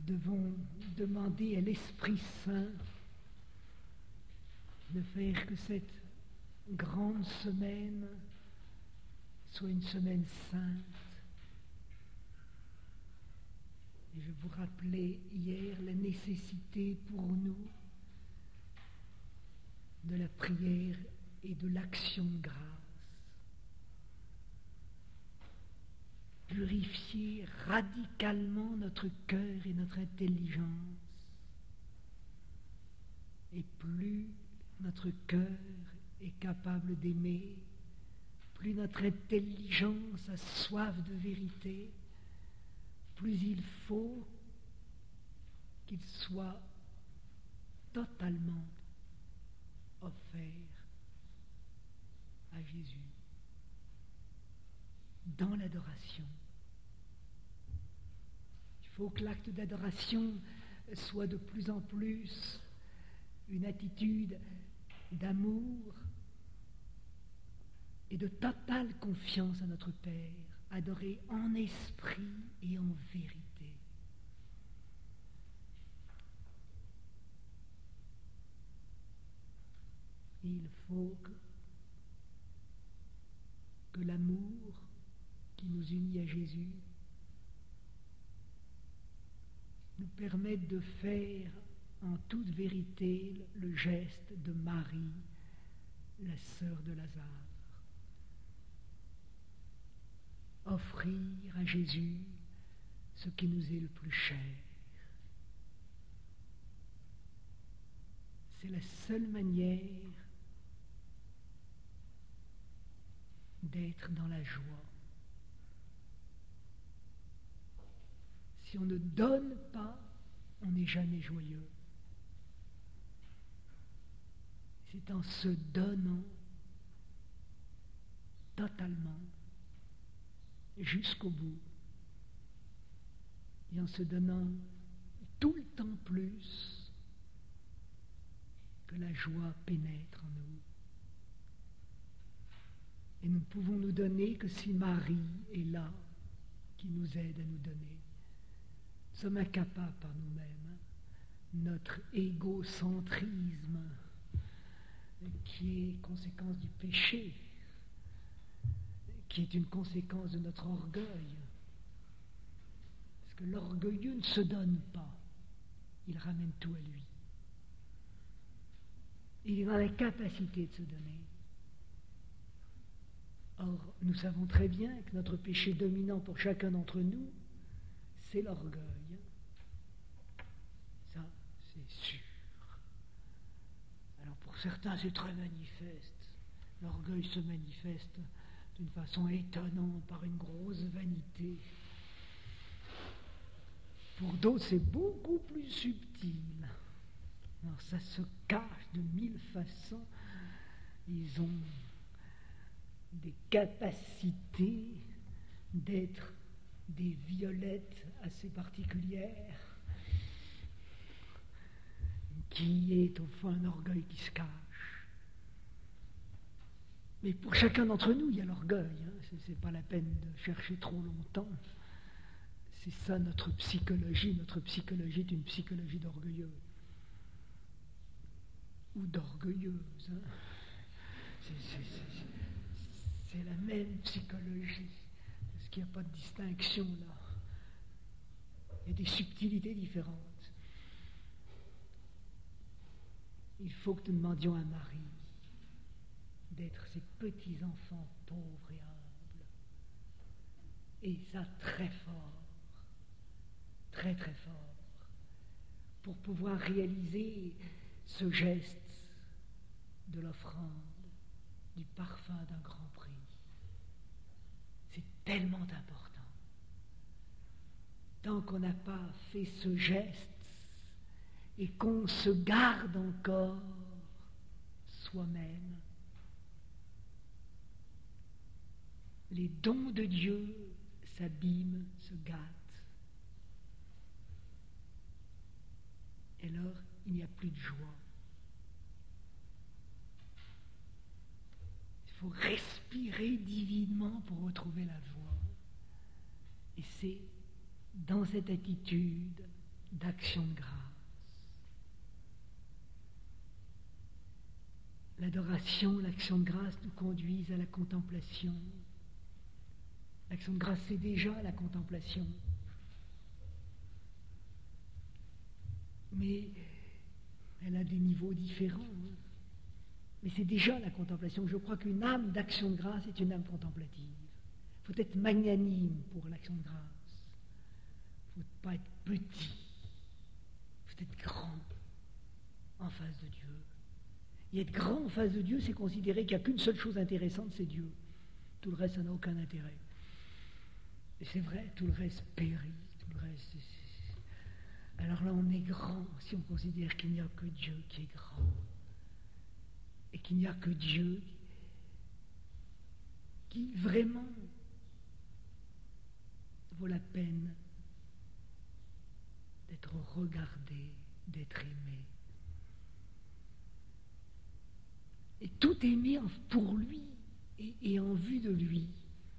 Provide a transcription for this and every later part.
devons demander à l'Esprit Saint de faire que cette grande semaine soit une semaine sainte. Et je vous rappelais hier la nécessité pour nous de la prière et de l'action de grâce. Purifier radicalement notre cœur et notre intelligence. Et plus notre cœur est capable d'aimer, plus notre intelligence a soif de vérité, plus il faut qu'il soit totalement offert à Jésus dans l'adoration. Il faut que l'acte d'adoration soit de plus en plus une attitude d'amour et de totale confiance à notre Père, adoré en esprit et en vérité. Il faut que l'amour qui nous unit à Jésus nous permette de faire en toute vérité le geste de Marie, la sœur de Lazare. Offrir à Jésus ce qui nous est le plus cher. C'est la seule manière d'être dans la joie. Si on ne donne pas, on n'est jamais joyeux. C'est en se donnant totalement jusqu'au bout et en se donnant tout le temps plus que la joie pénètre en nous. Et nous ne pouvons nous donner que si Marie est là, qui nous aide à nous donner. Nous sommes incapables par nous-mêmes. Notre égocentrisme, qui est conséquence du péché, qui est une conséquence de notre orgueil. Parce que l'orgueilleux ne se donne pas, il ramène tout à lui. Il est dans la capacité de se donner. Or, nous savons très bien que notre péché dominant pour chacun d'entre nous, c'est l'orgueil. Ça, c'est sûr. Alors pour certains, c'est très manifeste. L'orgueil se manifeste d'une façon étonnante par une grosse vanité. Pour d'autres, c'est beaucoup plus subtil. Alors ça se cache de mille façons. Ils ont des capacités d'être des violettes assez particulières, qui est au fond un orgueil qui se cache. Mais pour chacun d'entre nous, il y a l'orgueil. C'est pas la peine de chercher trop longtemps. C'est ça notre psychologie. Notre psychologie est une psychologie d'orgueilleux. Ou d'orgueilleuse. C'est la même psychologie. Parce qu'il n'y a pas de distinction là. Il y a des subtilités différentes. Il faut que nous demandions à Marie d'être ces petits enfants pauvres et humbles. Et ça très fort. Très très fort. Pour pouvoir réaliser ce geste de l'offrande, du parfum d'un grand prix. C'est tellement important. Tant qu'on n'a pas fait ce geste et qu'on se garde encore soi-même, les dons de Dieu s'abîment, se gâtent. Et alors, il n'y a plus de joie. Il faut respirer divinement pour retrouver la joie. Et c'est dans cette attitude d'action de grâce. L'adoration, l'action de grâce nous conduisent à la contemplation. L'action de grâce, c'est déjà la contemplation. Mais elle a des niveaux différents. Mais c'est déjà la contemplation. Je crois qu'une âme d'action de grâce est une âme contemplative. Il faut être magnanime pour l'action de grâce. Il ne faut pas être petit. Il faut être grand en face de Dieu. Et être grand en face de Dieu, c'est considérer qu'il n'y a qu'une seule chose intéressante, c'est Dieu. Tout le reste, ça n'a aucun intérêt. Et c'est vrai, tout le reste périt, tout le reste... Alors là, on est grand si on considère qu'il n'y a que Dieu qui est grand. Et qu'il n'y a que Dieu qui vraiment vaut la peine d'être regardé, d'être aimé. Et tout aimer pour lui et en vue de lui.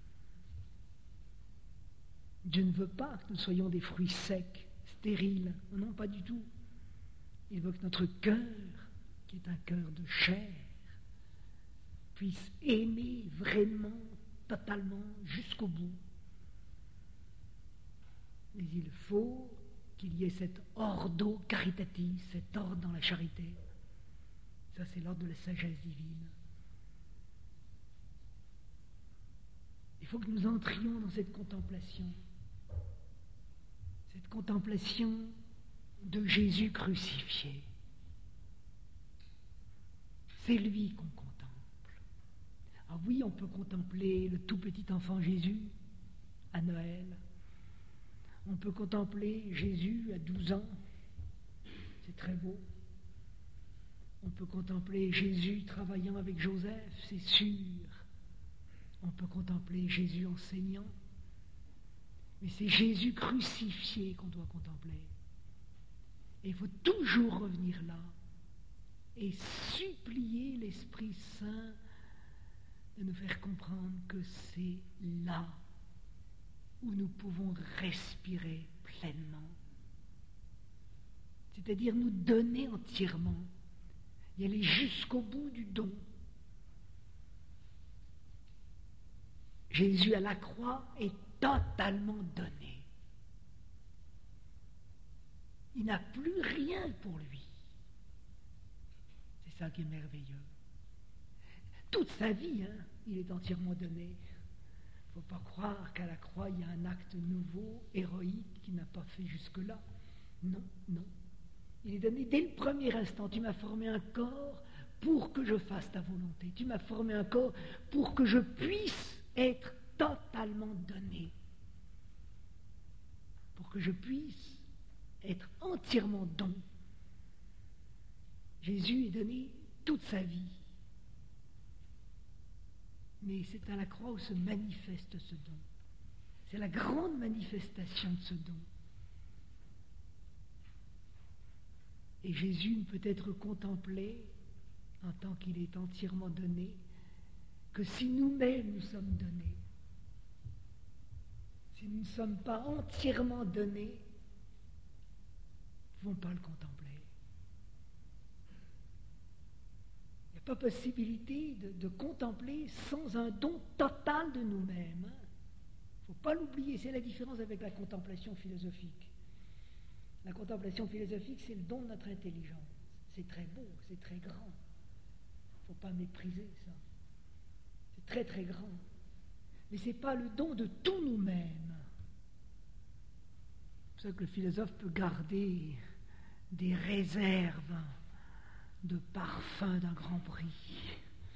Dieu ne veut pas que nous soyons des fruits secs, stériles. Non, pas du tout. Il veut que notre cœur, qui est un cœur de chair, puisse aimer vraiment, totalement, jusqu'au bout. Mais il faut qu'il y ait cet ordo caritatis, cet ordre dans la charité. Ça, c'est l'ordre de la sagesse divine. Il faut que nous entrions dans cette contemplation de Jésus crucifié. C'est lui qu'on contemple. Ah oui, on peut contempler le tout petit enfant Jésus à Noël. On peut contempler Jésus à 12 ans. C'est très beau. On peut contempler Jésus travaillant avec Joseph, c'est sûr. On peut contempler Jésus enseignant. Mais c'est Jésus crucifié qu'on doit contempler. Et il faut toujours revenir là et supplier l'Esprit Saint de nous faire comprendre que c'est là où nous pouvons respirer pleinement. C'est-à-dire nous donner entièrement et aller jusqu'au bout du don. Jésus à la croix est totalement donné. Il n'a plus rien pour lui. C'est ça qui est merveilleux. Toute sa vie, il est entièrement donné. Il ne faut pas croire qu'à la croix, il y a un acte nouveau, héroïque, qu'il n'a pas fait jusque-là. Non, non. Il est donné dès le premier instant. Tu m'as formé un corps pour que je fasse ta volonté. Tu m'as formé un corps pour que je puisse être totalement donné. Pour que je puisse être entièrement don. Jésus est donné toute sa vie. Mais c'est à la croix où se manifeste ce don. C'est la grande manifestation de ce don. Et Jésus ne peut être contemplé en tant qu'il est entièrement donné que si nous-mêmes nous sommes donnés. Si nous ne sommes pas entièrement donnés, nous ne pouvons pas le contempler. Il n'y a pas possibilité de contempler sans un don total de nous-mêmes. Il ne faut pas l'oublier, c'est la différence avec la contemplation philosophique. La contemplation philosophique, c'est le don de notre intelligence. C'est très beau, c'est très grand. Il ne faut pas mépriser ça. C'est très très grand. Mais ce n'est pas le don de tout nous-mêmes. C'est pour ça que le philosophe peut garder des réserves de parfum d'un grand prix.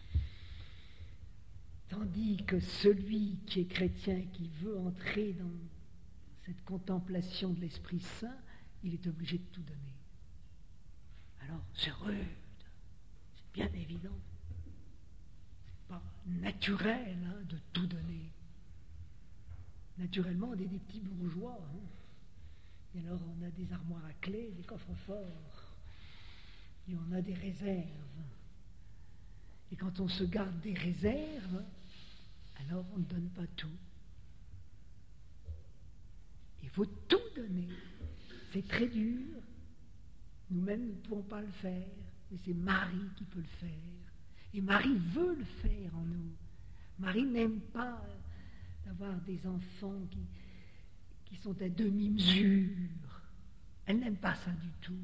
Tandis que celui qui est chrétien, qui veut entrer dans cette contemplation de l'Esprit Saint, il est obligé de tout donner. Alors, c'est rude, c'est bien évident. C'est pas naturel de tout donner. Naturellement, on est des petits bourgeois. Et alors, on a des armoires à clés, des coffres forts, et on a des réserves. Et quand on se garde des réserves, alors on ne donne pas tout. Il faut tout donner. C'est très dur. Nous-mêmes, nous ne pouvons pas le faire. Mais c'est Marie qui peut le faire. Et Marie veut le faire en nous. Marie n'aime pas d'avoir des enfants qui sont à demi-mesure. Elle n'aime pas ça du tout.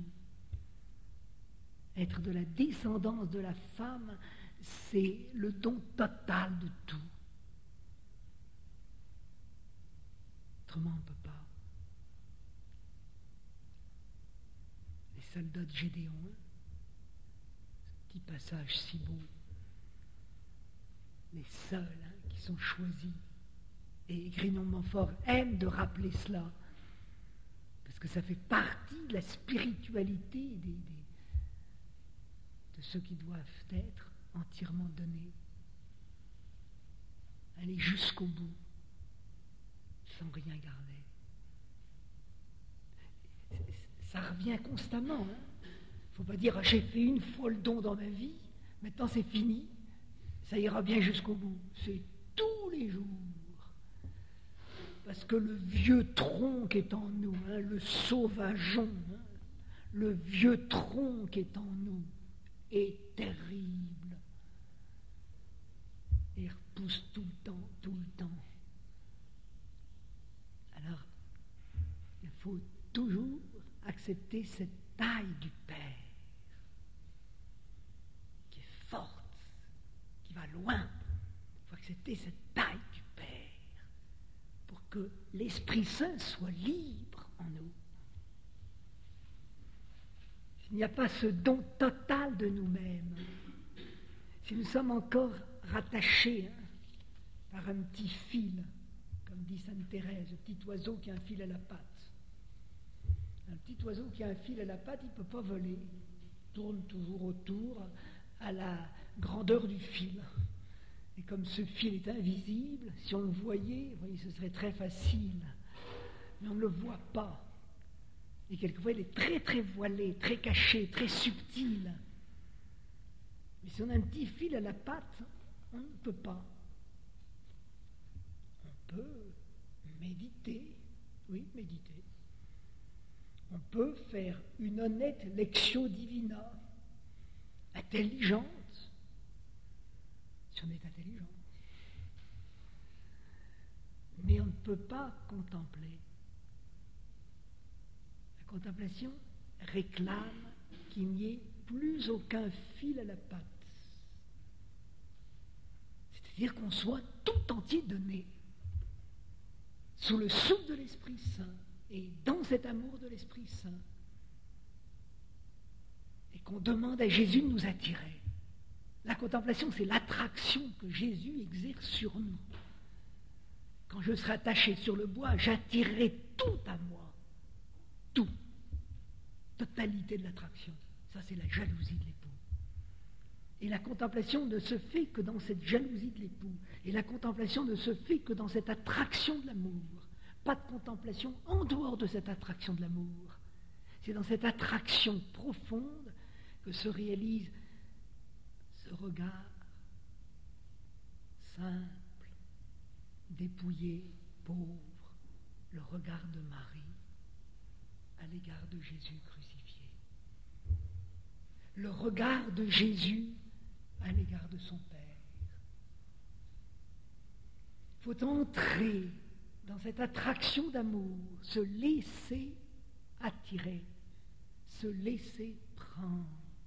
Être de la descendance de la femme, c'est le don total de tout. Autrement, on ne peut pas. Les soldats de Gédéon, ce petit passage si beau, les seuls qui sont choisis. Et Grignon-Montfort aime de rappeler cela, parce que ça fait partie de la spiritualité de ceux qui doivent être entièrement donnés. Aller jusqu'au bout, sans rien garder. Ça revient constamment. Il ne faut pas dire j'ai fait une fois le don dans ma vie, maintenant c'est fini, ça ira bien jusqu'au bout. C'est tous les jours. Parce que le vieux tronc qui est en nous, le sauvageon, le vieux tronc qui est en nous est terrible. Et repousse tout le temps, tout le temps. Alors, il faut toujours accepter cette taille du Père, qui est forte, qui va loin. Il faut accepter cette taille du Père, pour que l'Esprit Saint soit libre en nous. S'il n'y a pas ce don total de nous-mêmes, si nous sommes encore rattachés par un petit fil, comme dit Sainte Thérèse, le petit oiseau qui a un fil à la patte. Un petit oiseau qui a un fil à la patte, il ne peut pas voler. Il tourne toujours autour à la grandeur du fil. Et comme ce fil est invisible, si on le voyait, vous voyez, ce serait très facile. Mais on ne le voit pas. Et quelquefois, il est très très voilé, très caché, très subtil. Mais si on a un petit fil à la patte, on ne peut pas. On peut méditer, oui, méditer. On peut faire une honnête lectio divina, intelligente, si on est intelligent. Mais on ne peut pas contempler. La contemplation réclame qu'il n'y ait plus aucun fil à la patte. C'est-à-dire qu'on soit tout entier donné, sous le souffle de l'Esprit Saint, et dans cet amour de l'Esprit Saint, et qu'on demande à Jésus de nous attirer. La contemplation, c'est l'attraction que Jésus exerce sur nous. Quand je serai attaché sur le bois, j'attirerai tout à moi. Tout. Totalité de l'attraction. Ça, c'est la jalousie de l'époux. Et la contemplation ne se fait que dans cette jalousie de l'époux. Et la contemplation ne se fait que dans cette attraction de l'amour. Pas de contemplation en dehors de cette attraction de l'amour. C'est dans cette attraction profonde que se réalise ce regard simple, dépouillé, pauvre, le regard de Marie à l'égard de Jésus crucifié. Le regard de Jésus à l'égard de son Père. Il faut entrer dans cette attraction d'amour, se laisser attirer, se laisser prendre.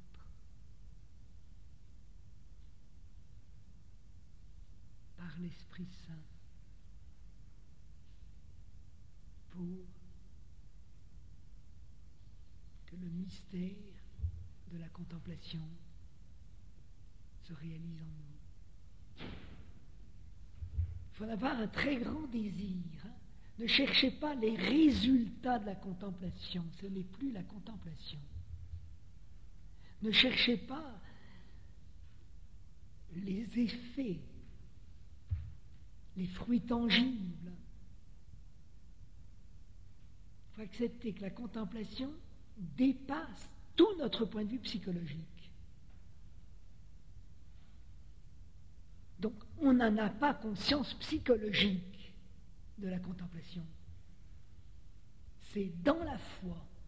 Par l'Esprit Saint, pour que le mystère de la contemplation se réalise en nous. Il faut avoir un très grand désir. Ne cherchez pas les résultats de la contemplation, ce n'est plus la contemplation. Ne cherchez pas les effets, les fruits tangibles. Il faut accepter que la contemplation dépasse tout notre point de vue psychologique. Donc, on n'en a pas conscience psychologique de la contemplation. C'est dans la foi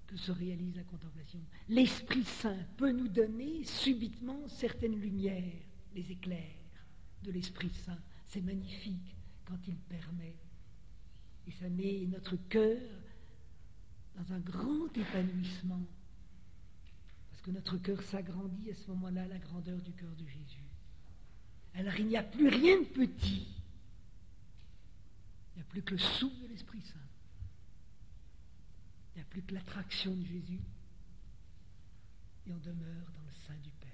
que se réalise la contemplation. L'Esprit Saint peut nous donner subitement certaines lumières, les éclairs de l'Esprit Saint. C'est magnifique quand il permet. Et ça met notre cœur dans un grand épanouissement. Parce que notre cœur s'agrandit à ce moment-là à la grandeur du cœur de Jésus. Alors il n'y a plus rien de petit. Il n'y a plus que le souffle de l'Esprit Saint. Il n'y a plus que l'attraction de Jésus. Et on demeure dans le sein du Père.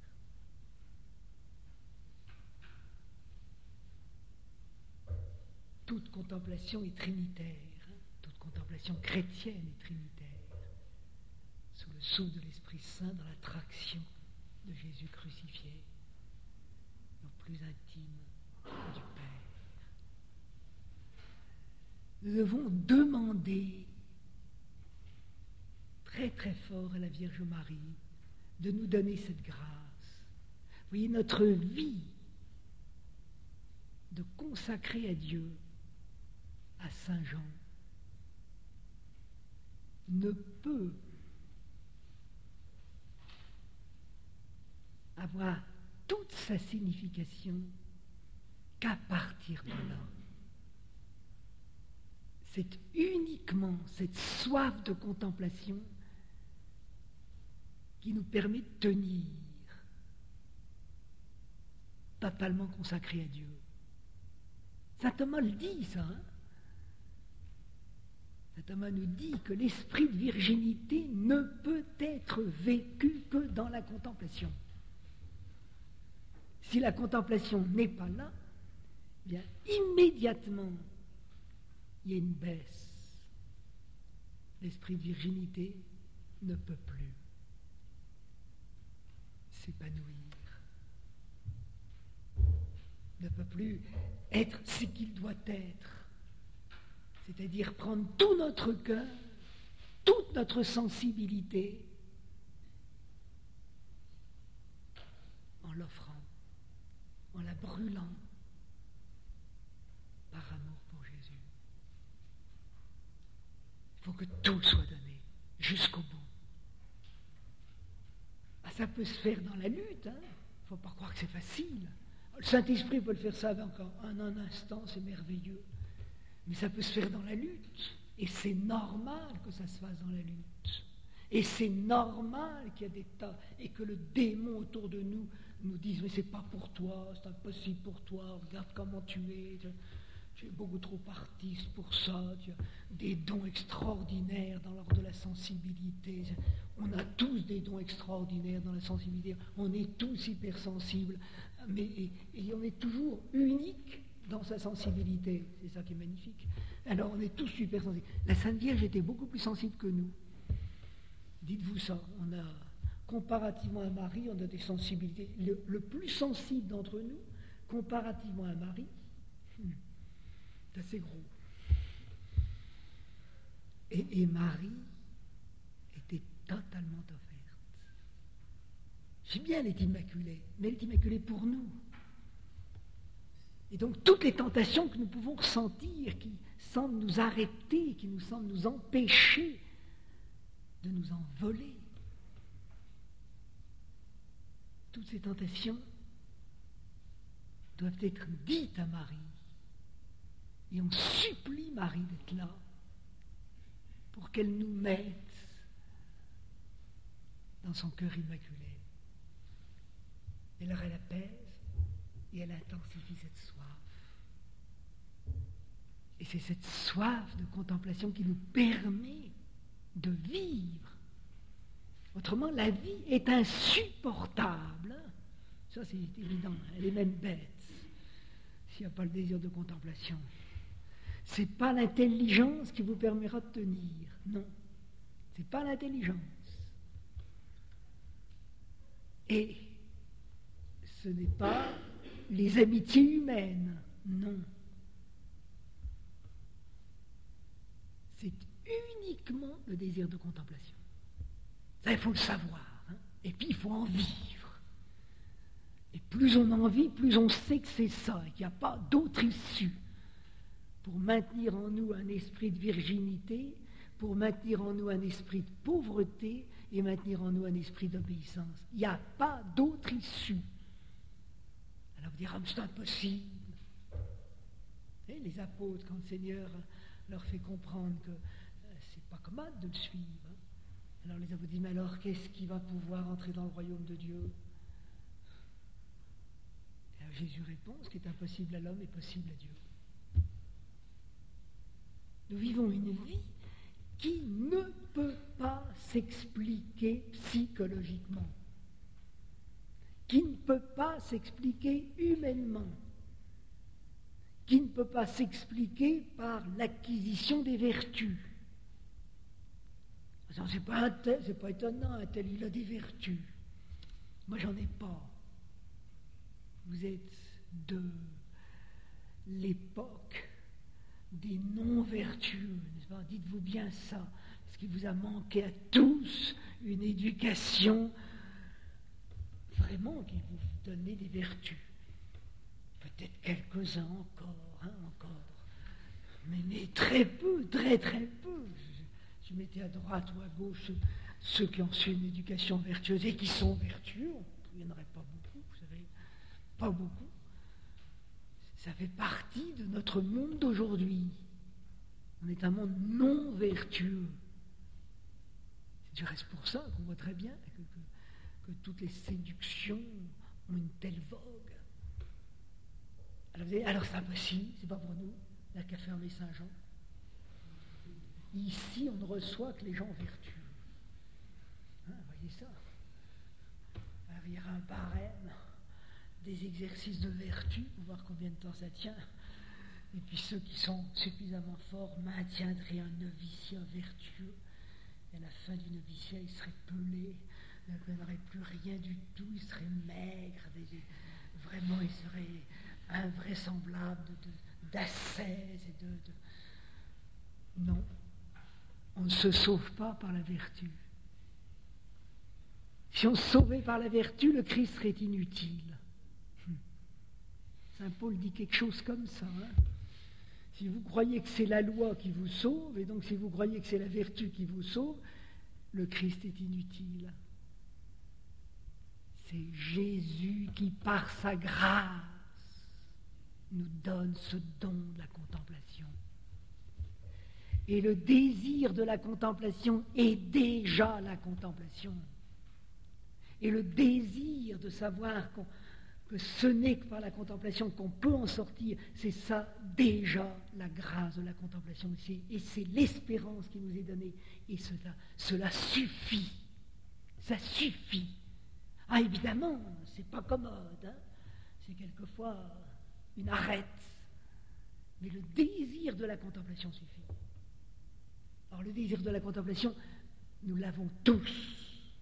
Toute contemplation est trinitaire. Toute contemplation chrétienne est trinitaire. Sous le souffle de l'Esprit Saint, dans l'attraction de Jésus crucifié, au plus intime du Père. Nous devons demander très très fort à la Vierge Marie de nous donner cette grâce. Vous voyez, notre vie de consacrer à Dieu, à Saint Jean, ne peut avoir toute sa signification qu'à partir de là. C'est uniquement cette soif de contemplation qui nous permet de tenir totalement consacré à Dieu. Saint Thomas le dit, ça. Saint Thomas nous dit que l'esprit de virginité ne peut être vécu que dans la contemplation. Si la contemplation n'est pas là, eh bien immédiatement, il y a une baisse. L'esprit de virginité ne peut plus s'épanouir, ne peut plus être ce qu'il doit être, c'est-à-dire prendre tout notre cœur, toute notre sensibilité, en l'offrant, en la brûlant par amour pour Jésus. Il faut que tout soit donné jusqu'au bout. Ah, ça peut se faire dans la lutte, hein. Il ne faut pas croire que c'est facile. Le Saint-Esprit peut le faire ça encore en un instant, c'est merveilleux. Mais ça peut se faire dans la lutte. Et c'est normal que ça se fasse dans la lutte. Et c'est normal qu'il y a des tas, et que le démon autour de nous nous dise, mais c'est pas pour toi, c'est impossible pour toi, regarde comment tu es beaucoup trop artiste pour ça, tu as des dons extraordinaires dans l'ordre de la sensibilité. On a tous des dons extraordinaires dans la sensibilité, on est tous hypersensibles, et on est toujours unique dans sa sensibilité, c'est ça qui est magnifique. Alors on est tous hypersensibles. La Sainte Vierge était beaucoup plus sensible que nous. Dites-vous ça, on a, comparativement à Marie, on a des sensibilités. Le plus sensible d'entre nous, comparativement à Marie, c'est assez gros. Et Marie était totalement offerte. C'est bien, elle est immaculée, mais elle est immaculée pour nous. Et donc toutes les tentations que nous pouvons ressentir, qui semblent nous arrêter, qui nous semblent nous empêcher de nous envoler, toutes ces tentations doivent être dites à Marie. Et on supplie Marie d'être là pour qu'elle nous mette dans son cœur immaculé. Elle leur apaise et elle intensifie cette soif. Et c'est cette soif de contemplation qui nous permet de vivre. Autrement, la vie est insupportable. Ça, c'est évident. Elle est même bête s'il n'y a pas le désir de contemplation. Ce n'est pas l'intelligence qui vous permettra de tenir. Non. Ce n'est pas l'intelligence. Et ce n'est pas les amitiés humaines. Non. C'est uniquement le désir de contemplation. Ça, il faut le savoir. Hein. Et puis, il faut en vivre. Et plus on en vit, plus on sait que c'est ça, et qu'il n'y a pas d'autre issue pour maintenir en nous un esprit de virginité, pour maintenir en nous un esprit de pauvreté et maintenir en nous un esprit d'obéissance. Il n'y a pas d'autre issue. Alors vous direz, ah, mais c'est impossible. Et les apôtres, quand le Seigneur leur fait comprendre que c'est pas commode de le suivre, alors les apôtres disent, mais alors qu'est-ce qui va pouvoir entrer dans le royaume de Dieu? Et alors Jésus répond, ce qui est impossible à l'homme est possible à Dieu. Nous vivons une vie qui ne peut pas s'expliquer psychologiquement, qui ne peut pas s'expliquer humainement, qui ne peut pas s'expliquer par l'acquisition des vertus. C'est pas étonnant, un tel il a des vertus. Moi j'en ai pas. Vous êtes de l'époque des non-vertueux, n'est-ce pas? Dites-vous bien ça, parce qu'il vous a manqué à tous une éducation vraiment qui vous donnait des vertus. Peut-être quelques-uns encore, mais très peu, très peu. Je mettais à droite ou à gauche ceux qui ont su une éducation vertueuse et qui sont vertueux. Il n'y en aurait pas beaucoup, vous savez, pas beaucoup. Ça fait partie de notre monde d'aujourd'hui. On est un monde non vertueux. C'est du reste pour ça qu'on voit très bien que toutes les séductions ont une telle vogue. Alors vous dites, alors c'est impossible, c'est pas pour nous, la qu'a fermé Saint-Jean. Ici, on ne reçoit que les gens vertueux. Voyez ça. Alors, il y aura un barème des exercices de vertu, pour voir combien de temps ça tient. Et puis ceux qui sont suffisamment forts maintiendraient un noviciat vertueux. Et à la fin du noviciat, il serait pelé, il n'aurait plus rien du tout, il serait maigre, vraiment il serait invraisemblable d'ascèse et de... Non, on ne se sauve pas par la vertu. Si on se sauvait par la vertu, le Christ serait inutile. Saint Paul dit quelque chose comme ça. Si vous croyez que c'est la loi qui vous sauve, et donc si vous croyez que c'est la vertu qui vous sauve, le Christ est inutile. C'est Jésus qui, par sa grâce, nous donne ce don de la contemplation. Et le désir de la contemplation est déjà la contemplation. Et le désir de savoir que ce n'est que par la contemplation qu'on peut en sortir, c'est ça déjà la grâce de la contemplation. Et c'est l'espérance qui nous est donnée. Et cela suffit. Ça suffit. Ah, évidemment, c'est pas commode. C'est quelquefois une arête. Mais le désir de la contemplation suffit. Alors le désir de la contemplation, nous l'avons tous.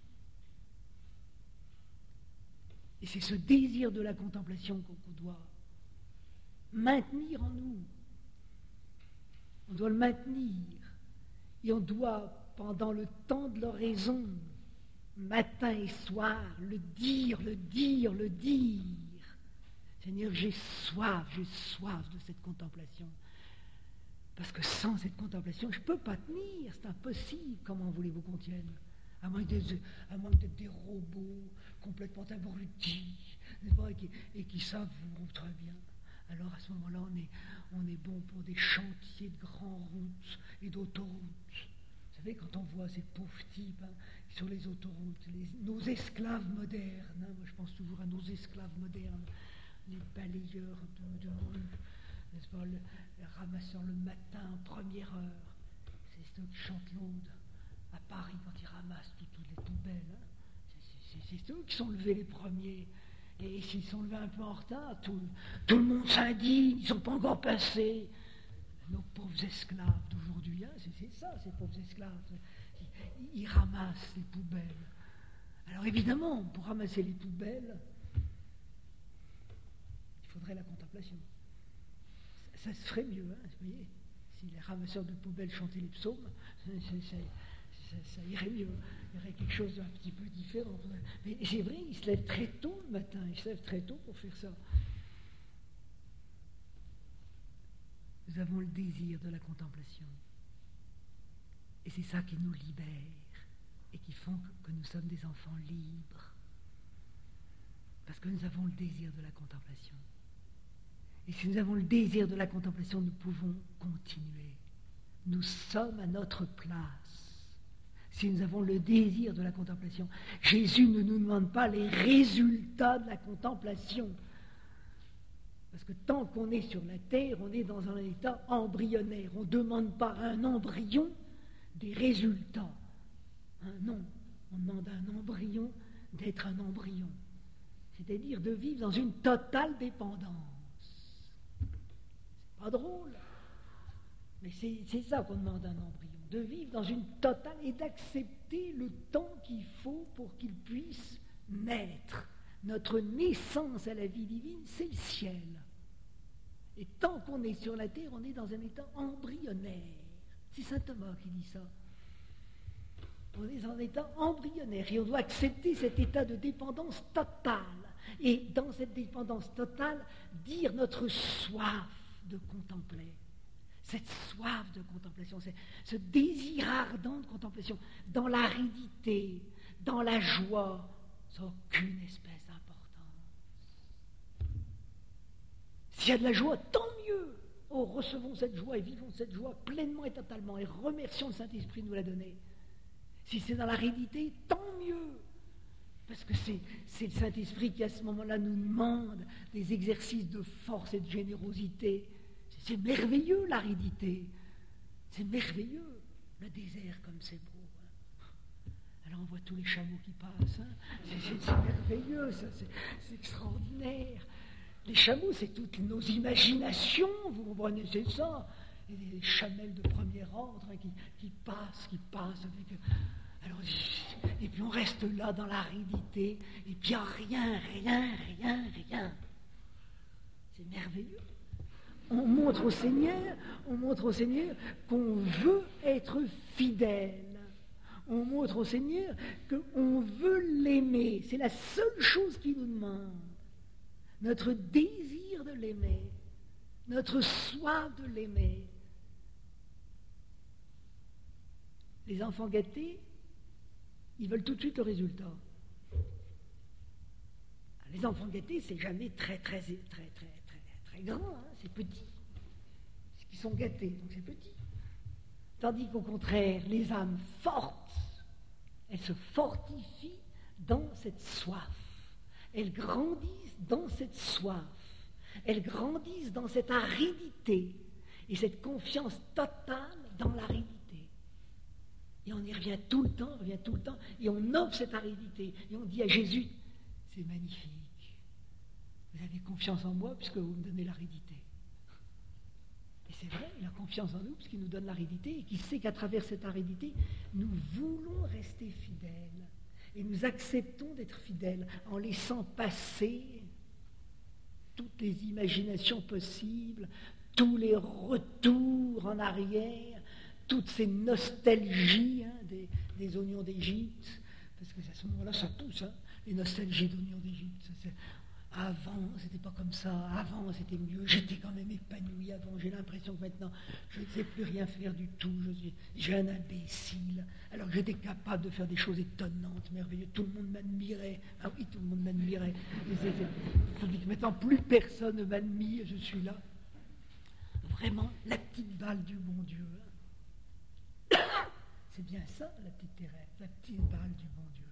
Et c'est ce désir de la contemplation qu'on doit maintenir en nous. On doit le maintenir. Et on doit, pendant le temps de l'oraison, matin et soir, le dire. Seigneur, j'ai soif de cette contemplation. Parce que sans cette contemplation, je ne peux pas tenir, c'est impossible. Comment voulez-vous qu'on tienne? À moins d'être des robots complètement abrutis, et qui savourent très bien. Alors à ce moment-là, on est bon pour des chantiers de grandes routes et d'autoroutes. Vous savez, quand on voit ces pauvres types sur les autoroutes, nos esclaves modernes, moi je pense toujours à nos esclaves modernes, les balayeurs de rue, n'est-ce pas, les ramasseurs le matin en première heure, c'est ceux qui chantent l'aude à Paris quand ils ramassent toutes les poubelles. C'est eux qui sont levés les premiers. Et s'ils sont levés un peu en retard, tout le monde s'indigne, ils ne sont pas encore passés. Nos pauvres esclaves d'aujourd'hui, c'est ça, ces pauvres esclaves. Ils ramassent les poubelles. Alors évidemment, pour ramasser les poubelles, il faudrait la contemplation. Ça se ferait mieux, vous voyez. Si les ramasseurs de poubelles chantaient les psaumes, ça irait mieux. Il y aurait quelque chose d'un petit peu différent. Mais c'est vrai, ils se lèvent très tôt le matin. Ils se lèvent très tôt pour faire ça. Nous avons le désir de la contemplation. Et c'est ça qui nous libère et qui font que nous sommes des enfants libres. Parce que nous avons le désir de la contemplation. Et si nous avons le désir de la contemplation, nous pouvons continuer. Nous sommes à notre place. Si nous avons le désir de la contemplation, Jésus ne nous demande pas les résultats de la contemplation. Parce que tant qu'on est sur la terre, on est dans un état embryonnaire. On ne demande pas à un embryon des résultats. Non, on demande à un embryon d'être un embryon. C'est-à-dire de vivre dans une totale dépendance. C'est pas drôle, mais c'est ça qu'on demande à un embryon. De vivre dans une totale et d'accepter le temps qu'il faut pour qu'il puisse naître. Notre naissance à la vie divine, c'est le ciel. Et tant qu'on est sur la terre, on est dans un état embryonnaire. C'est saint Thomas qui dit ça. On est dans un état embryonnaire et on doit accepter cet état de dépendance totale. Et dans cette dépendance totale, dire notre soif de contempler. Cette soif de contemplation, ce désir ardent de contemplation, dans l'aridité, dans la joie, sans aucune espèce d'importance. S'il y a de la joie, tant mieux. Oh, recevons cette joie et vivons cette joie pleinement et totalement et remercions le Saint-Esprit de nous la donner. Si c'est dans l'aridité, tant mieux. Parce que c'est le Saint-Esprit qui, à ce moment-là, nous demande des exercices de force et de générosité. C'est merveilleux, l'aridité. C'est merveilleux, le désert, comme c'est beau. Hein. Alors, on voit tous les chameaux qui passent. Hein. C'est merveilleux, ça, c'est extraordinaire. Les chameaux, c'est toutes nos imaginations, vous comprenez, c'est ça. Et des chamelles de premier ordre hein, qui passent avec... Alors, et puis on reste là dans l'aridité, et puis il n'y a rien. C'est merveilleux. On montre au Seigneur qu'on veut être fidèle. On montre au Seigneur qu'on veut l'aimer. C'est la seule chose qu'il nous demande. Notre désir de l'aimer, notre soif de l'aimer. Les enfants gâtés, ils veulent tout de suite le résultat. Les enfants gâtés, c'est jamais très grand, hein, c'est petit. Parce qu'ils sont gâtés, donc c'est petit. Tandis qu'au contraire, les âmes fortes, elles se fortifient dans cette soif. Elles grandissent dans cette soif. Elles grandissent dans cette aridité et cette confiance totale dans l'aridité. Et on y revient tout le temps, et on offre cette aridité. Et on dit à Jésus, c'est magnifique. Vous avez confiance en moi puisque vous me donnez l'aridité. Et c'est vrai, il a confiance en nous puisqu'il nous donne l'aridité et qu'il sait qu'à travers cette aridité, nous voulons rester fidèles. Et nous acceptons d'être fidèles en laissant passer toutes les imaginations possibles, tous les retours en arrière, toutes ces nostalgies hein, des oignons d'Égypte, parce que à ce moment-là, ça pousse, hein, les nostalgies d'oignons d'Égypte. Avant, c'était pas comme ça, avant c'était mieux, j'étais quand même épanoui avant, j'ai l'impression que maintenant, je ne sais plus rien faire du tout, j'ai un imbécile, alors j'étais capable de faire des choses étonnantes, merveilleuses, tout le monde m'admirait, ah oui, tout le monde m'admirait, tandis que maintenant plus personne ne m'admire, je suis là, vraiment la petite balle du bon Dieu. Hein. C'est bien ça, la petite Thérèse, la petite balle du bon Dieu.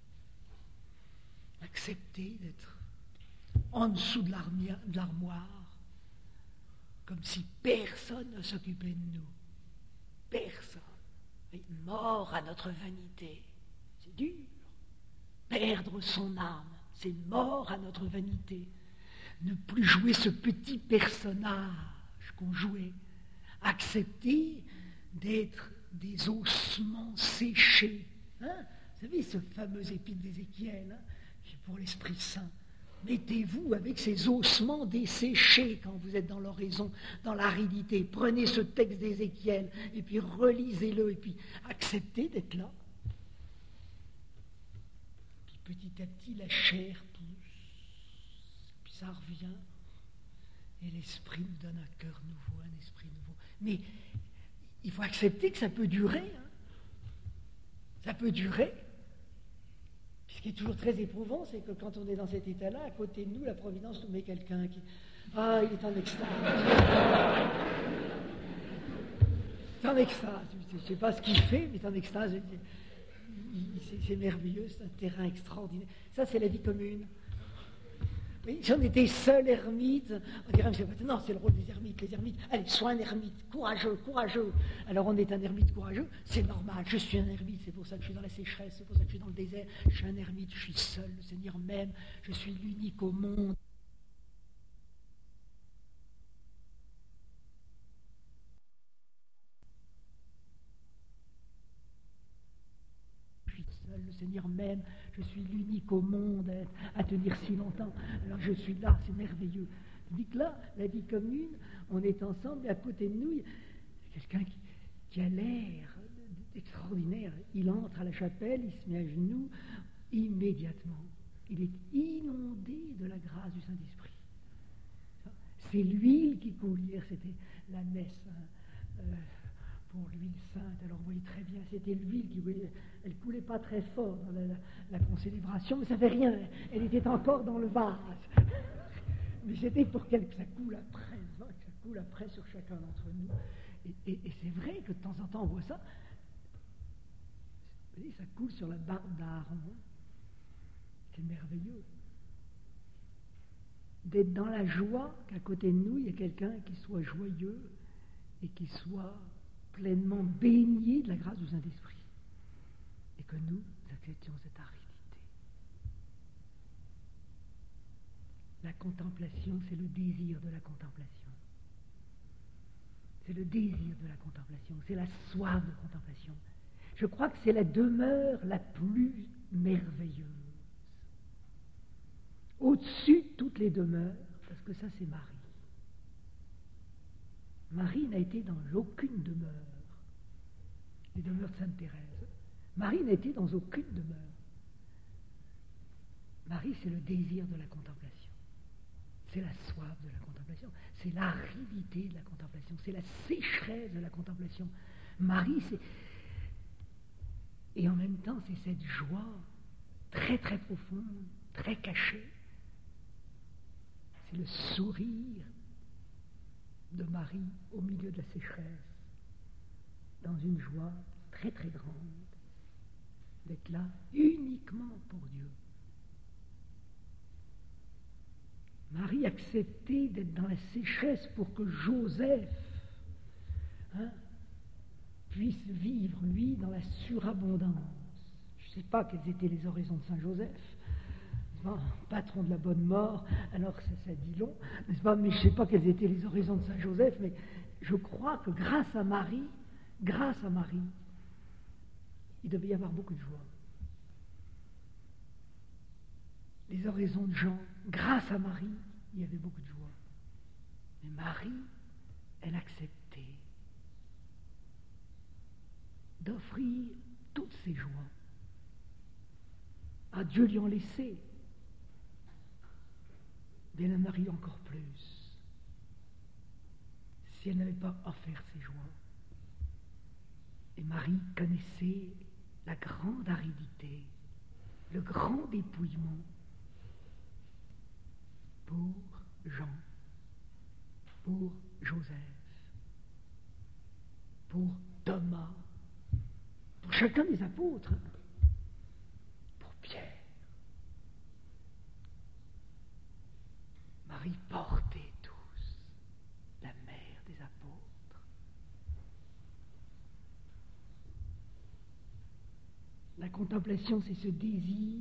Accepter d'être en dessous de l'armoire, comme si personne ne s'occupait de nous. Personne. Et mort à notre vanité. C'est dur. Perdre son âme, c'est mort à notre vanité. Ne plus jouer ce petit personnage qu'on jouait. Accepter d'être des ossements séchés. Hein? Vous savez, ce fameux épître d'Ézéchiel, hein, qui est pour l'Esprit Saint. Mettez-vous avec ces ossements desséchés quand vous êtes dans l'oraison, dans l'aridité. Prenez ce texte d'Ézéchiel et puis relisez-le et puis acceptez d'être là. Puis petit à petit, la chair pousse, puis ça revient et l'Esprit nous donne un cœur nouveau, un esprit nouveau. Mais il faut accepter que ça peut durer. Hein. Ça peut durer. Ce qui est toujours très éprouvant, c'est que quand on est dans cet état-là, à côté de nous, la Providence nous met quelqu'un qui... Ah, il est en extase. Il est en extase. Je ne sais pas ce qu'il fait, mais il est en extase. C'est merveilleux, c'est un terrain extraordinaire. Ça, c'est la vie commune. Mais si on était seul ermite, on dirait, non, c'est le rôle des ermites. Les ermites, allez, sois un ermite, courageux, courageux. Alors on est un ermite courageux, c'est normal, je suis un ermite, c'est pour ça que je suis dans la sécheresse, c'est pour ça que je suis dans le désert, je suis un ermite, je suis seul, le Seigneur m'aime, je suis l'unique au monde. Le Seigneur m'aime, je suis l'unique au monde à tenir si longtemps. Alors je suis là, c'est merveilleux. Tandis que là, la vie commune, on est ensemble, et à côté de nous, il y a quelqu'un qui a l'air extraordinaire. Il entre à la chapelle, il se met à genoux, immédiatement. Il est inondé de la grâce du Saint-Esprit. C'est l'huile qui coule. Hier, c'était la messe. Pour l'huile sainte, alors vous voyez très bien, c'était l'huile qui coulait, elle ne coulait pas très fort dans la concélébration, mais ça ne fait rien, elle était encore dans le vase. Mais c'était pour que ça coule après sur chacun d'entre nous. Et c'est vrai que de temps en temps on voit ça, vous voyez, ça coule sur la barbe d'Aaron. C'est merveilleux. D'être dans la joie qu'à côté de nous, il y a quelqu'un qui soit joyeux et qui soit pleinement baigné de la grâce du Saint-Esprit. Et que nous acceptions cette aridité. La contemplation, c'est le désir de la contemplation. C'est le désir de la contemplation. C'est la soif de contemplation. Je crois que c'est la demeure la plus merveilleuse. Au-dessus de toutes les demeures, parce que ça, c'est Marie. Marie n'a été dans aucune demeure, les demeures de Sainte Thérèse. Marie n'a été dans aucune demeure. Marie, c'est le désir de la contemplation. C'est la soif de la contemplation. C'est l'aridité de la contemplation. C'est la sécheresse de la contemplation. Marie, c'est... Et en même temps, c'est cette joie très très profonde, très cachée. C'est le sourire de Marie au milieu de la sécheresse, dans une joie très très grande, d'être là uniquement pour Dieu. Marie acceptait d'être dans la sécheresse pour que Joseph puisse vivre, lui, dans la surabondance. Je ne sais pas quelles étaient les oraisons de Saint Joseph, patron de la bonne mort, alors que ça dit long, n'est-ce pas? Mais je ne sais pas quelles étaient les oraisons de Saint Joseph, mais je crois que grâce à Marie, il devait y avoir beaucoup de joie. Les oraisons de Jean, grâce à Marie, il y avait beaucoup de joie. Mais Marie, elle acceptait d'offrir toutes ses joies à Dieu lui en laisser. Mais à Marie encore plus, si elle n'avait pas offert ses joies. Et Marie connaissait la grande aridité, le grand dépouillement pour Jean, pour Joseph, pour Thomas, pour chacun des apôtres, pour Pierre. Marie portait tous la mère des apôtres. La contemplation, c'est ce désir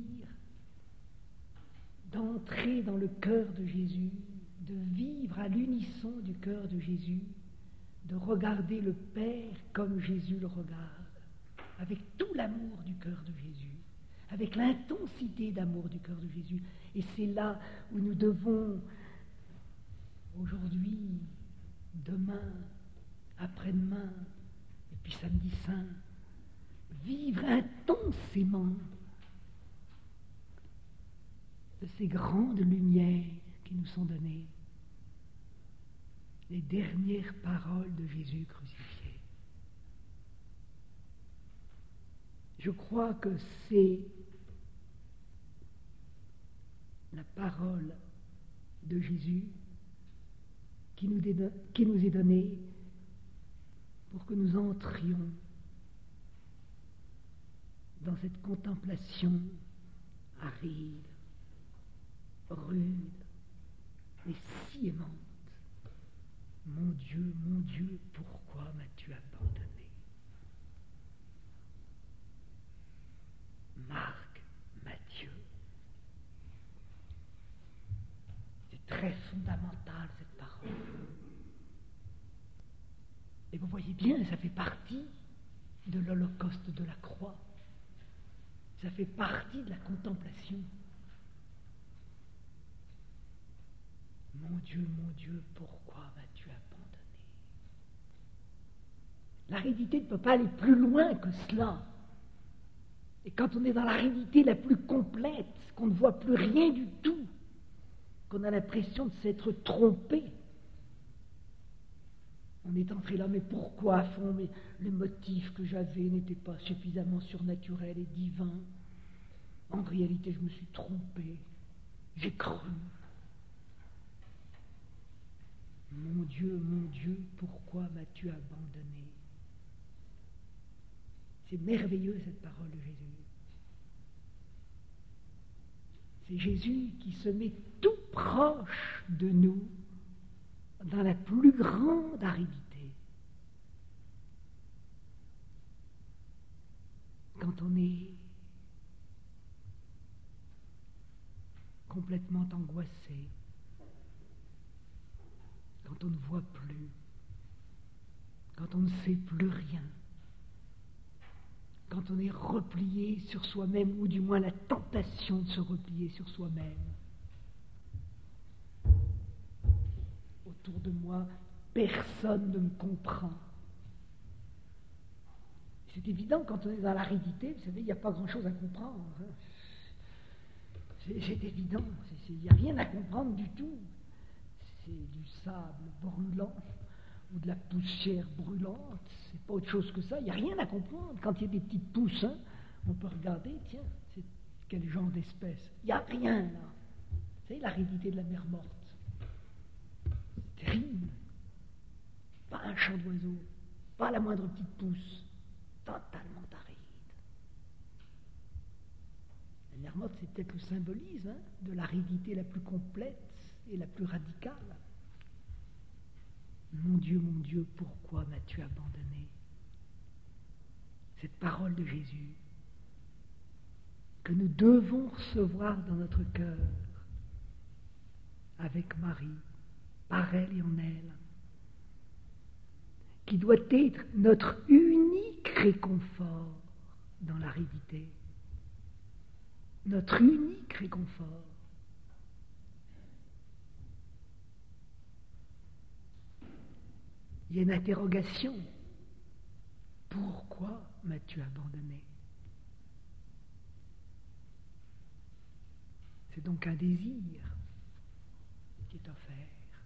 d'entrer dans le cœur de Jésus, de vivre à l'unisson du cœur de Jésus, de regarder le Père comme Jésus le regarde, avec tout l'amour du cœur de Jésus, avec l'intensité d'amour du cœur de Jésus. Et c'est là où nous devons, aujourd'hui, demain, après-demain, et puis samedi saint, vivre intensément de ces grandes lumières qui nous sont données, les dernières paroles de Jésus crucifié. Je crois que c'est la parole de Jésus qui nous est donnée pour que nous entrions dans cette contemplation aride, rude, mais si aimante. Mon Dieu, pourquoi m'as-tu abandonné? Marc, Matthieu. C'est très fondamental cette parole. Et vous voyez bien, ça fait partie de l'holocauste de la croix. Ça fait partie de la contemplation. Mon Dieu, pourquoi m'as-tu abandonné? L'aridité ne peut pas aller plus loin que cela. Et quand on est dans l'aridité la plus complète, qu'on ne voit plus rien du tout, qu'on a l'impression de s'être trompé, on est entré là, mais pourquoi à fond? Mais les motifs que j'avais n'étaient pas suffisamment surnaturels et divins. En réalité, je me suis trompé. J'ai cru. Mon Dieu, pourquoi m'as-tu abandonné? C'est merveilleux cette parole de Jésus. C'est Jésus qui se met tout proche de nous dans la plus grande aridité. Quand on est complètement angoissé, quand on ne voit plus, quand on ne sait plus rien, quand on est replié sur soi-même, ou du moins la tentation de se replier sur soi-même. Autour de moi, personne ne me comprend. C'est évident, quand on est dans l'aridité, vous savez, il n'y a pas grand-chose à comprendre. C'est évident, il n'y a rien à comprendre du tout. C'est du sable brûlant ou de la poussière brûlante, c'est pas autre chose que ça, il n'y a rien à comprendre. Quand il y a des petites pousses, on peut regarder, tiens, c'est quel genre d'espèce? Il n'y a rien là. Vous savez, l'aridité de la mer morte. C'est terrible. Pas un chant d'oiseau, pas la moindre petite pousse, totalement aride. La mer morte, c'est peut-être le symbolisme de l'aridité la plus complète et la plus radicale. Mon Dieu, pourquoi m'as-tu abandonné? Cette parole de Jésus que nous devons recevoir dans notre cœur avec Marie, par elle et en elle, qui doit être notre unique réconfort dans l'aridité, notre unique réconfort. Il y a une interrogation. Pourquoi m'as-tu abandonné? C'est donc un désir qui est offert.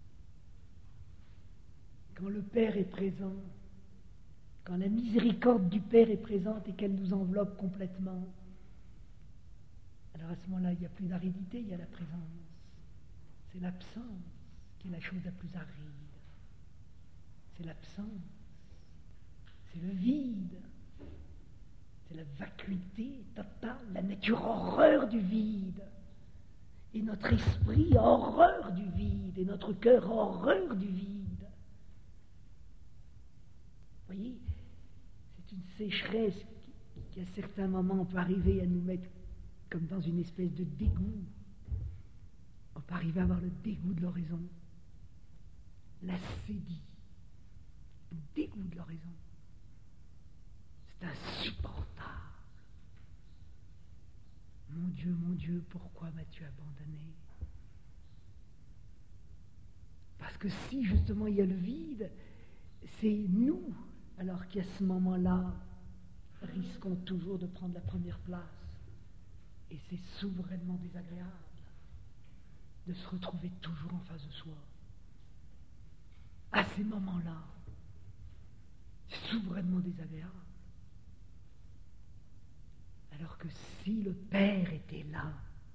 Quand le Père est présent, quand la miséricorde du Père est présente et qu'elle nous enveloppe complètement, alors à ce moment-là, il n'y a plus d'aridité, il y a la présence. C'est l'absence qui est la chose la plus aride. C'est l'absence, c'est le vide, c'est la vacuité totale, la nature horreur du vide. Et notre esprit horreur du vide, et notre cœur horreur du vide. Vous voyez, c'est une sécheresse qui à certains moments peut arriver à nous mettre comme dans une espèce de dégoût. On peut arriver à avoir le dégoût de l'horizon, la sédie. Le dégoût de l'horizon. C'est insupportable. Mon Dieu, pourquoi m'as-tu abandonné? Parce que si justement il y a le vide, c'est nous, alors qu'à ce moment-là, risquons toujours de prendre la première place. Et c'est souverainement désagréable de se retrouver toujours en face de soi. À ces moments-là, c'est souverainement désagréable. Alors que si le Père était là,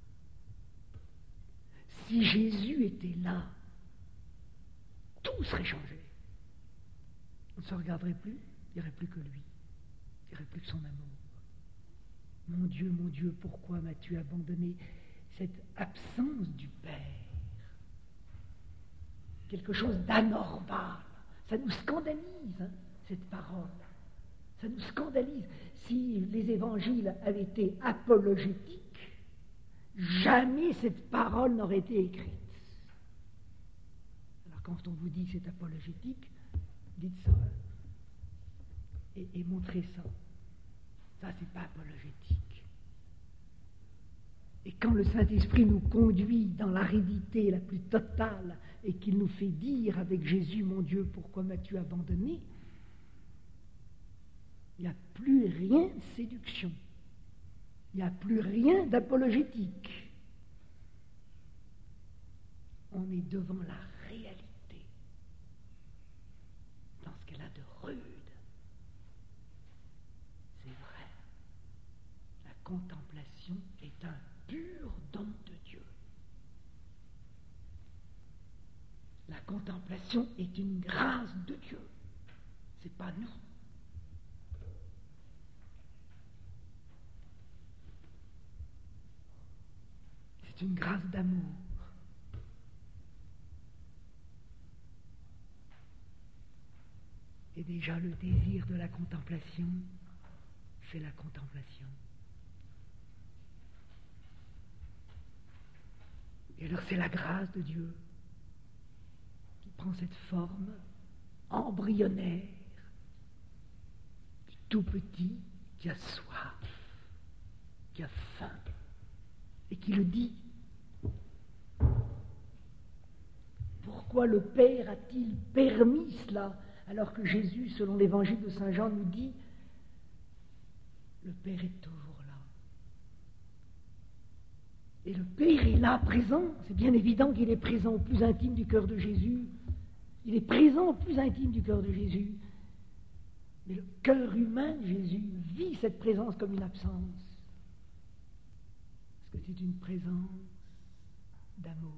si Jésus était là, tout serait changé. On ne se regarderait plus, il n'y aurait plus que lui, il n'y aurait plus que son amour. Mon Dieu, pourquoi m'as-tu abandonné? Cette absence du Père, quelque chose d'anormal, ça nous scandalise, hein, cette parole. Ça nous scandalise. Si les évangiles avaient été apologétiques, jamais cette parole n'aurait été écrite. Alors quand on vous dit que c'est apologétique, dites ça, hein, et montrez ça. Ça, c'est pas apologétique. Et quand le Saint-Esprit nous conduit dans l'aridité la plus totale et qu'il nous fait dire avec Jésus, mon Dieu, pourquoi m'as-tu abandonné? Il n'y a plus rien de séduction. Il n'y a plus rien d'apologétique. On est devant la réalité, dans ce qu'elle a de rude. C'est vrai. La contemplation est un pur don de Dieu. La contemplation est une grâce de Dieu. C'est pas nous. C'est une grâce d'amour. Et déjà le désir de la contemplation fait la contemplation. Et alors c'est la grâce de Dieu qui prend cette forme embryonnaire du tout petit qui a soif, qui a faim, et qui le dit. Pourquoi le Père a-t-il permis cela, alors que Jésus, selon l'évangile de Saint Jean, nous dit le Père est toujours là. Et le Père est là, présent. C'est bien évident qu'il est présent au plus intime du cœur de Jésus. Il est présent au plus intime du cœur de Jésus. Mais le cœur humain de Jésus vit cette présence comme une absence. Parce que c'est une présence d'amour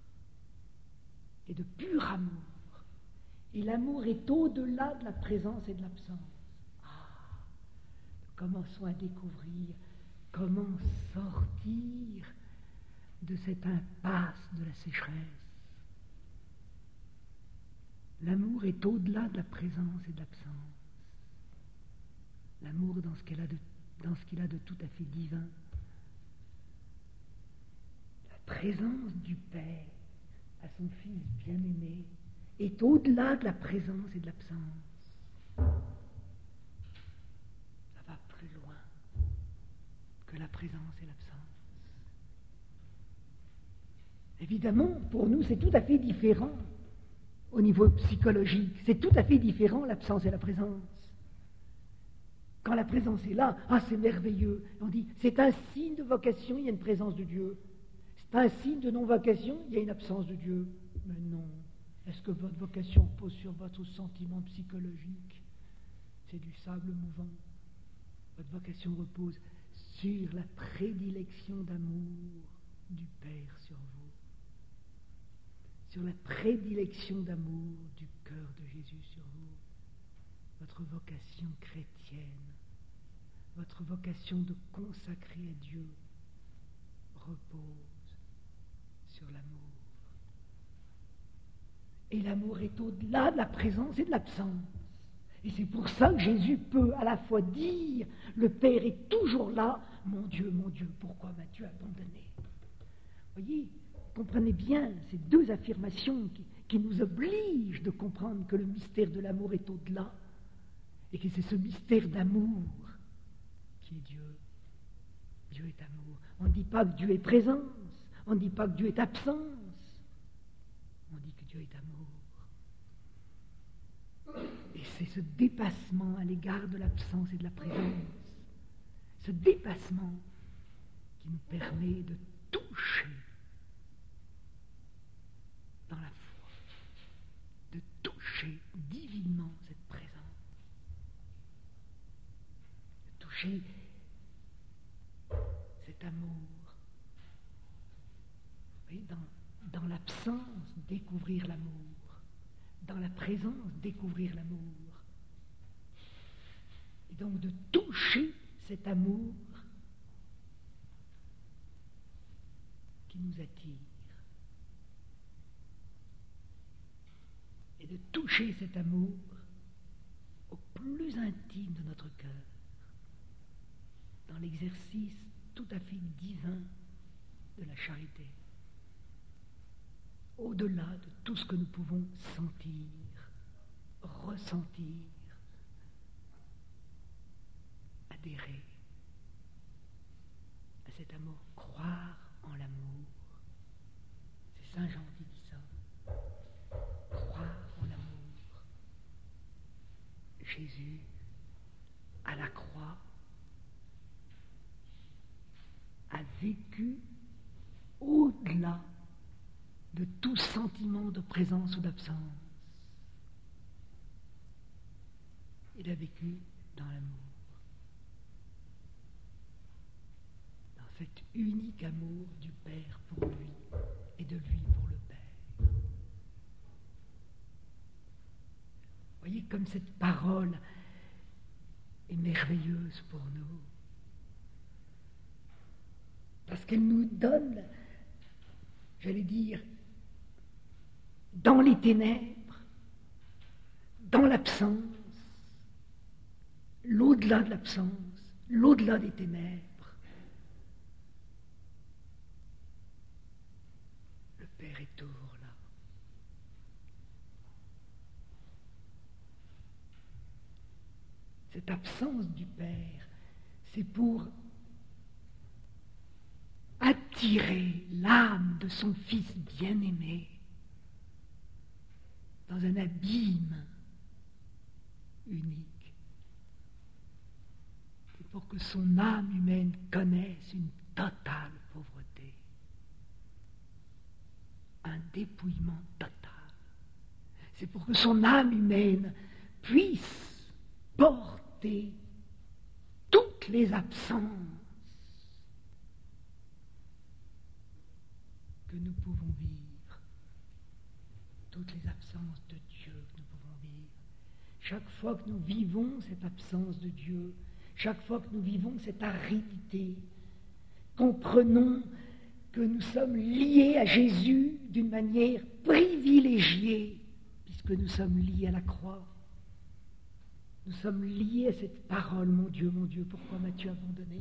et de pur amour. Et l'amour est au-delà de la présence et de l'absence. Commençons à découvrir comment sortir de cette impasse de la sécheresse. L'amour est au-delà de la présence et de l'absence. L'amour dans ce qu'il a de tout à fait divin. La présence du Père à son Fils bien-aimé est au-delà de la présence et de l'absence. Ça va plus loin que la présence et l'absence. Évidemment, pour nous, c'est tout à fait différent au niveau psychologique. C'est tout à fait différent, l'absence et la présence. Quand la présence est là, c'est merveilleux. On dit, c'est un signe de vocation, il y a une présence de Dieu. C'est un signe de non-vocation, il y a une absence de Dieu. Mais non. Est-ce que votre vocation repose sur votre sentiment psychologique? C'est du sable mouvant. Votre vocation repose sur la prédilection d'amour du Père sur vous, sur la prédilection d'amour du cœur de Jésus sur vous. Votre vocation chrétienne, votre vocation de consacrer à Dieu repose sur l'amour. Et l'amour est au-delà de la présence et de l'absence. Et c'est pour ça que Jésus peut à la fois dire, le Père est toujours là, mon Dieu, pourquoi m'as-tu abandonné? Voyez, comprenez bien ces deux affirmations qui nous obligent de comprendre que le mystère de l'amour est au-delà, et que c'est ce mystère d'amour qui est Dieu. Dieu est amour. On ne dit pas que Dieu est présence, on ne dit pas que Dieu est absence, on dit que Dieu est amour. Et c'est ce dépassement à l'égard de l'absence et de la présence, ce dépassement qui nous permet de toucher dans la foi, de toucher divinement cette présence, de toucher cet amour. Et dans l'absence, découvrir l'amour. Dans la présence, découvrir l'amour. Et donc de toucher cet amour qui nous attire. Et de toucher cet amour au plus intime de notre cœur, dans l'exercice tout à fait divin de la charité, au-delà de tout ce que nous pouvons sentir, ressentir, adhérer à cet amour, croire en l'amour. C'est Saint Jean qui dit ça. Croire en l'amour. Jésus, à la croix, a vécu au-delà de tout sentiment de présence ou d'absence. Il a vécu dans l'amour. Dans cet unique amour du Père pour lui et de lui pour le Père. Voyez comme cette parole est merveilleuse pour nous. Parce qu'elle nous donne, j'allais dire, dans les ténèbres, dans l'absence, l'au-delà de l'absence, l'au-delà des ténèbres, le Père est toujours là. Cette absence du Père, c'est pour attirer l'âme de son Fils bien-aimé dans un abîme unique. C'est pour que son âme humaine connaisse une totale pauvreté, un dépouillement total. C'est pour que son âme humaine puisse porter toutes les absences que nous pouvons vivre, toutes les absences de Dieu que nous pouvons vivre. Chaque fois que nous vivons cette absence de Dieu, chaque fois que nous vivons cette aridité, comprenons que nous sommes liés à Jésus d'une manière privilégiée, puisque nous sommes liés à la croix. Nous sommes liés à cette parole, mon Dieu, pourquoi m'as-tu abandonné?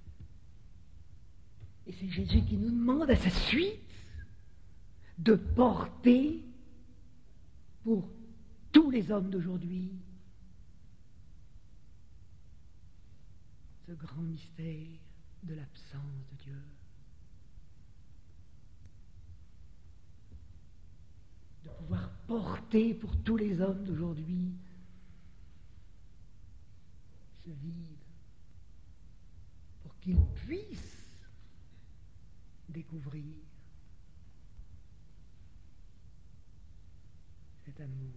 Et c'est Jésus qui nous demande à sa suite de porter pour tous les hommes d'aujourd'hui ce grand mystère de l'absence de Dieu. De pouvoir porter pour tous les hommes d'aujourd'hui ce vide, pour qu'ils puissent découvrir cet amour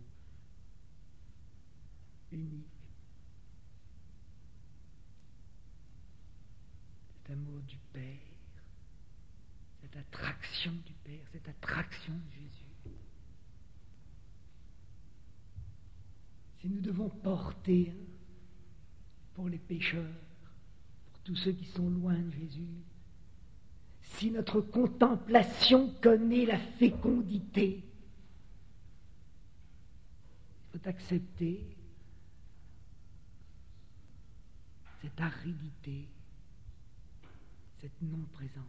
unique, cet amour du Père, cette attraction du Père, cette attraction de Jésus. Si nous devons porter pour les pécheurs, pour tous ceux qui sont loin de Jésus, si notre contemplation connaît la fécondité, il faut accepter cette aridité, cette non-présence.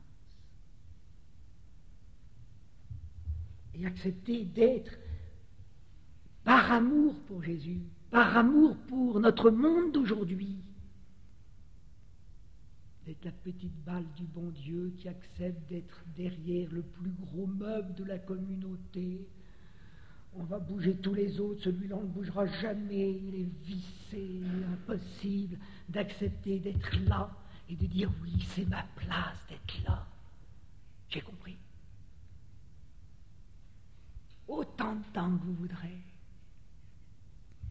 Et accepter d'être, par amour pour Jésus, par amour pour notre monde d'aujourd'hui, d'être la petite balle du bon Dieu qui accepte d'être derrière le plus gros meuble de la communauté. On va bouger tous les autres, celui-là on ne bougera jamais, il est vissé, il est impossible d'accepter d'être là et de dire oui, c'est ma place d'être là. J'ai compris. Autant de temps que vous voudrez.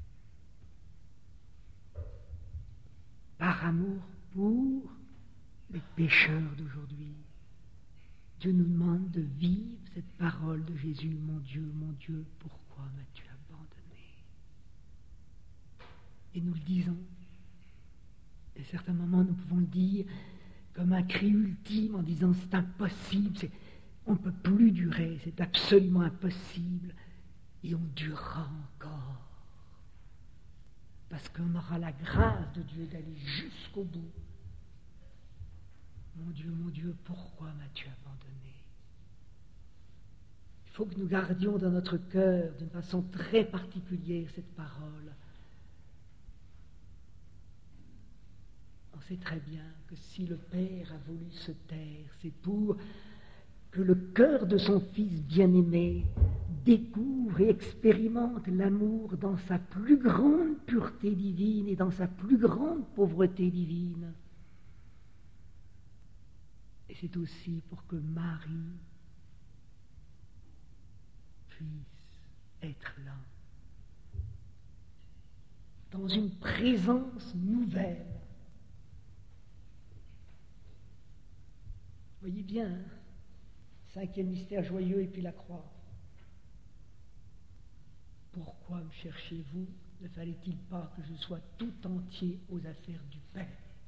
Par amour pour les pécheurs d'aujourd'hui. Dieu nous demande de vivre cette parole de Jésus. Mon Dieu, pourquoi m'as-tu abandonné? Et nous le disons. Et à certains moments, nous pouvons le dire comme un cri ultime en disant c'est impossible, on ne peut plus durer, c'est absolument impossible. Et on durera encore. Parce qu'on aura la grâce de Dieu d'aller jusqu'au bout. Mon Dieu, pourquoi m'as-tu abandonné? Il faut que nous gardions dans notre cœur d'une façon très particulière cette parole. On sait très bien que si le Père a voulu se taire, c'est pour que le cœur de son Fils bien-aimé découvre et expérimente l'amour dans sa plus grande pureté divine et dans sa plus grande pauvreté divine. Et c'est aussi pour que Marie puisse être là, dans une présence nouvelle. Voyez bien, cinquième mystère joyeux et puis la croix. Pourquoi me cherchez-vous? Ne fallait-il pas que je sois tout entier aux affaires du Père?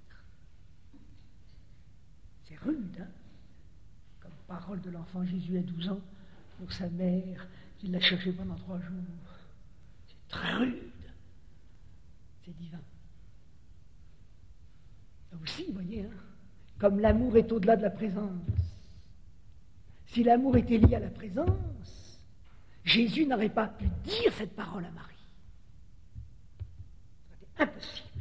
C'est rude, hein? Comme parole de l'enfant Jésus à 12 ans pour sa mère qui l'a cherché pendant 3 jours. C'est très rude. C'est divin. Là aussi, vous voyez, hein? Comme l'amour est au-delà de la présence. Si l'amour était lié à la présence, Jésus n'aurait pas pu dire cette parole à Marie. C'était impossible.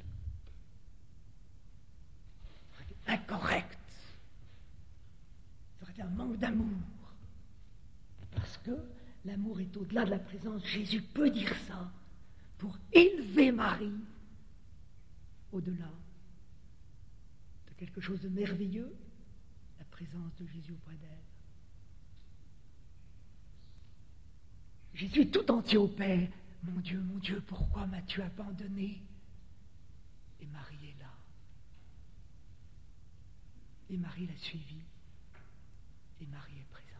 C'était incorrect. Ça aurait été un manque d'amour. Parce que l'amour est au-delà de la présence. Jésus peut dire ça pour élever Marie au-delà de quelque chose de merveilleux, la présence de Jésus auprès d'elle. Jésus est tout entier au Père. Mon Dieu, pourquoi m'as-tu abandonné? Et Marie est là. Et Marie l'a suivi. Et Marie est présente.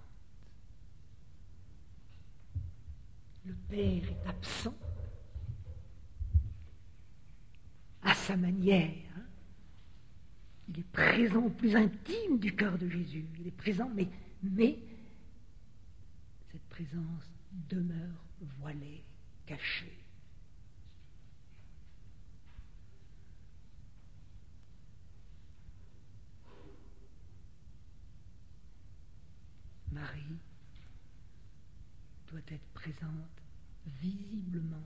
Le Père est absent à sa manière. Hein? Il est présent au plus intime du cœur de Jésus. Il est présent, mais cette présence demeure voilée, cachée. Marie doit être présente visiblement.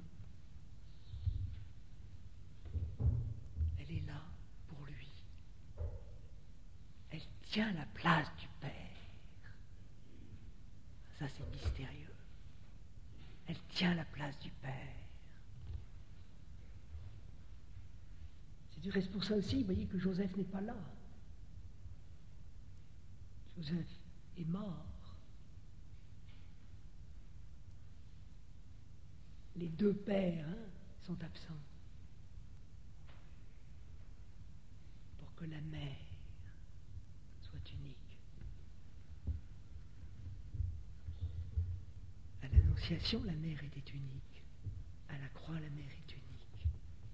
Elle est là pour lui. Elle tient la place du Père. Ça, c'est mystérieux. Elle tient la place du Père. C'est pour ça aussi, vous voyez, que Joseph n'est pas là. Joseph est mort. Les 2 pères sont absents. Pour que la mère soit unique. À l'Annonciation, la mère était unique. À la croix, la mère est unique.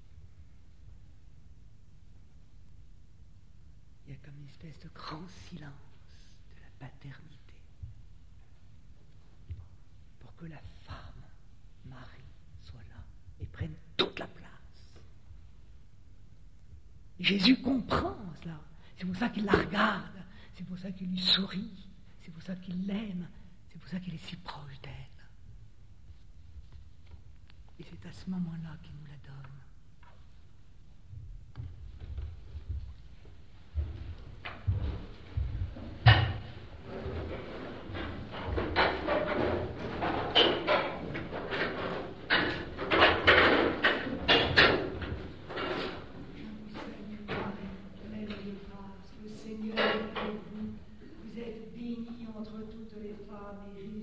Il y a comme une espèce de grand silence de la paternité. Pour que la femme, Marie, soit là et prenne toute la place. Jésus comprend cela. C'est pour ça qu'il la regarde. C'est pour ça qu'il lui sourit. C'est pour ça qu'il l'aime. C'est pour ça qu'il est si proche d'elle. Et c'est à ce moment-là qu'il nous la donne. Le Seigneur est avec vous. Vous êtes bénie entre toutes les femmes et